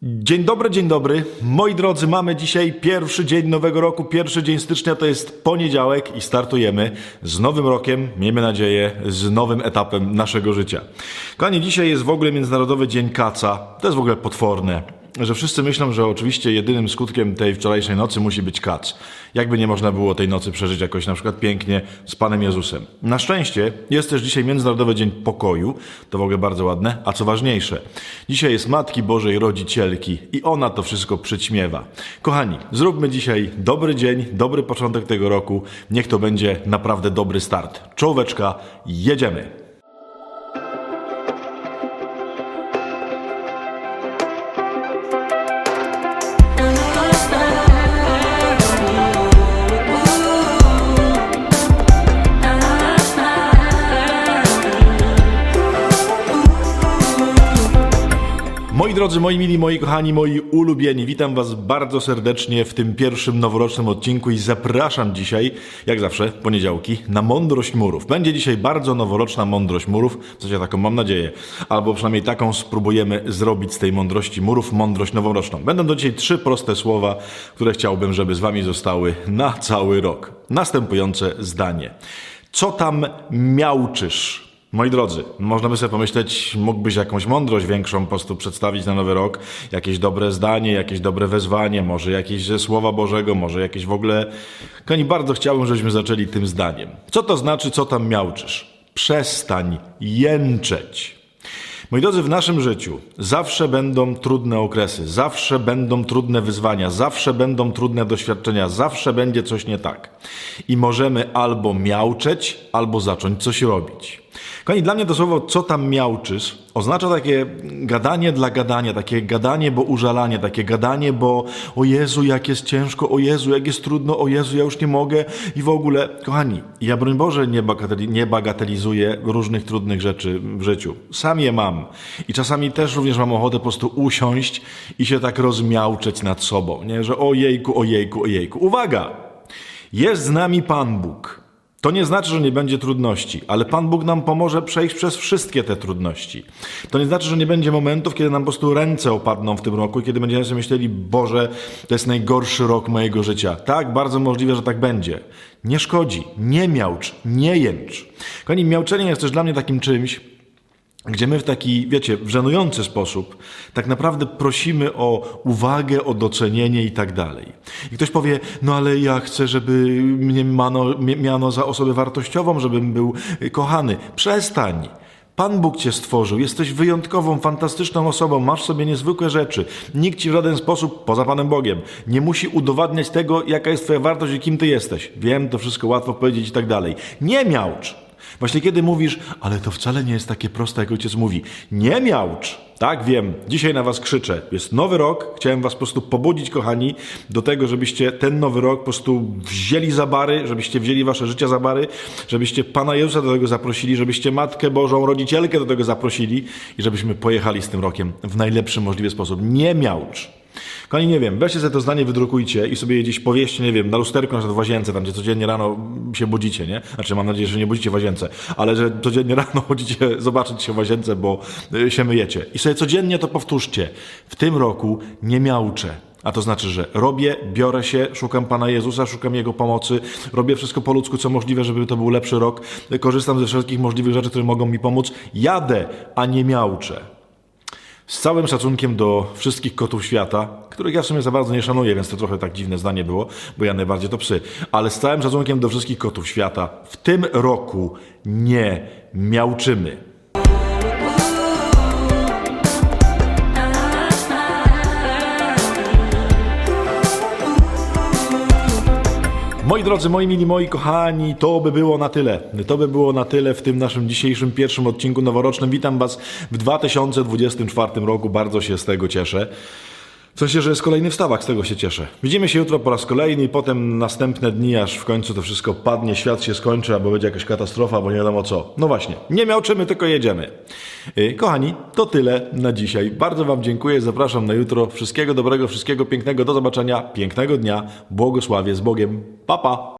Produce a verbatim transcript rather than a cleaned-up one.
Dzień dobry, dzień dobry. Moi drodzy, mamy dzisiaj pierwszy dzień nowego roku, pierwszy dzień stycznia, to jest poniedziałek i startujemy z nowym rokiem, miejmy nadzieję, z nowym etapem naszego życia. Kochani, dzisiaj jest w ogóle Międzynarodowy Dzień Kaca. To jest w ogóle potworne, że wszyscy myślą, że oczywiście jedynym skutkiem tej wczorajszej nocy musi być kac. Jakby nie można było tej nocy przeżyć jakoś na przykład pięknie z Panem Jezusem. Na szczęście jest też dzisiaj Międzynarodowy Dzień Pokoju, to w ogóle bardzo ładne, a co ważniejsze, dzisiaj jest Matki Bożej Rodzicielki i ona to wszystko przyćmiewa. Kochani, zróbmy dzisiaj dobry dzień, dobry początek tego roku, niech to będzie naprawdę dobry start. Czołóweczka, jedziemy! Moi drodzy, moi mili, moi kochani, moi ulubieni, witam was bardzo serdecznie w tym pierwszym noworocznym odcinku i zapraszam dzisiaj, jak zawsze, poniedziałki, na Mądrość Murów. Będzie dzisiaj bardzo noworoczna Mądrość Murów, coś ja taką mam nadzieję, albo przynajmniej taką spróbujemy zrobić z tej Mądrości Murów, mądrość noworoczną. Będą to dzisiaj trzy proste słowa, które chciałbym, żeby z wami zostały na cały rok. Następujące zdanie. Co tam miauczysz? Moi drodzy, można by sobie pomyśleć, mógłbyś jakąś mądrość większą po prostu przedstawić na Nowy Rok, jakieś dobre zdanie, jakieś dobre wezwanie, może jakieś ze Słowa Bożego, może jakieś w ogóle... Kochani, bardzo chciałbym, żebyśmy zaczęli tym zdaniem. Co to znaczy, co tam miauczysz? Przestań jęczeć. Moi drodzy, w naszym życiu zawsze będą trudne okresy, zawsze będą trudne wyzwania, zawsze będą trudne doświadczenia, zawsze będzie coś nie tak. I możemy albo miauczeć, albo zacząć coś robić. Kochani, dla mnie to słowo "co tam miauczysz" oznacza takie gadanie dla gadania, takie gadanie, bo użalanie, takie gadanie, bo o Jezu, jak jest ciężko, o Jezu, jak jest trudno, o Jezu, ja już nie mogę i w ogóle. Kochani, ja broń Boże nie, bagateli- nie bagatelizuję różnych trudnych rzeczy w życiu. Sam je mam i czasami też również mam ochotę po prostu usiąść i się tak rozmiauczeć nad sobą, nie? Że o jejku, o jejku, o jejku. Uwaga! Jest z nami Pan Bóg. To nie znaczy, że nie będzie trudności, ale Pan Bóg nam pomoże przejść przez wszystkie te trudności. To nie znaczy, że nie będzie momentów, kiedy nam po prostu ręce opadną w tym roku i kiedy będziemy sobie myśleli, Boże, to jest najgorszy rok mojego życia. Tak, bardzo możliwe, że tak będzie. Nie szkodzi, nie miaucz, nie jęcz. Kochani, miauczenie jest też dla mnie takim czymś, gdzie my w taki, wiecie, w żenujący sposób tak naprawdę prosimy o uwagę, o docenienie i tak dalej. I ktoś powie, no ale ja chcę, żeby mnie miano, miano za osobę wartościową, żebym był kochany. Przestań. Pan Bóg cię stworzył, jesteś wyjątkową, fantastyczną osobą, masz w sobie niezwykłe rzeczy. Nikt ci w żaden sposób, poza Panem Bogiem, nie musi udowadniać tego, jaka jest twoja wartość i kim ty jesteś. Wiem, to wszystko łatwo powiedzieć i tak dalej. Nie miaucz. Właśnie kiedy mówisz, ale to wcale nie jest takie proste, jak ojciec mówi. Nie miaucz! Tak, wiem, dzisiaj na was krzyczę. Jest nowy rok, chciałem was po prostu pobudzić, kochani, do tego, żebyście ten nowy rok po prostu wzięli za bary, żebyście wzięli wasze życia za bary, żebyście Pana Jezusa do tego zaprosili, żebyście Matkę Bożą, Rodzicielkę do tego zaprosili i żebyśmy pojechali z tym rokiem w najlepszy możliwy sposób. Nie miaucz! Kochani, nie wiem, weźcie sobie to zdanie, wydrukujcie i sobie je gdzieś powieście, nie wiem, na lusterku, na przykład w łazience, tam gdzie codziennie rano się budzicie, nie? Znaczy, mam nadzieję, że nie budzicie w łazience, ale że codziennie rano chodzicie zobaczyć się w łazience, bo y, się myjecie. I sobie codziennie to powtórzcie. W tym roku nie miauczę. A to znaczy, że robię, biorę się, szukam Pana Jezusa, szukam Jego pomocy, robię wszystko po ludzku, co możliwe, żeby to był lepszy rok, korzystam ze wszelkich możliwych rzeczy, które mogą mi pomóc. Jadę, a nie miauczę. Z całym szacunkiem do wszystkich kotów świata, których ja w sumie za bardzo nie szanuję, więc to trochę tak dziwne zdanie było, bo ja najbardziej to psy, ale z całym szacunkiem do wszystkich kotów świata, w tym roku nie miauczymy. Moi drodzy, moi mili, moi kochani, to by było na tyle. To by było na tyle w tym naszym dzisiejszym pierwszym odcinku noworocznym. Witam was w dwa tysiące dwudziestym czwartym roku, bardzo się z tego cieszę. W sensie, że jest kolejny wstawak, z tego się cieszę. Widzimy się jutro po raz kolejny i potem następne dni, aż w końcu to wszystko padnie, świat się skończy, albo będzie jakaś katastrofa, albo nie wiadomo co. No właśnie, nie miauczymy, tylko jedziemy. Yy, kochani, to tyle na dzisiaj. Bardzo wam dziękuję, zapraszam na jutro. Wszystkiego dobrego, wszystkiego pięknego, do zobaczenia, pięknego dnia, błogosławie, z Bogiem, pa pa!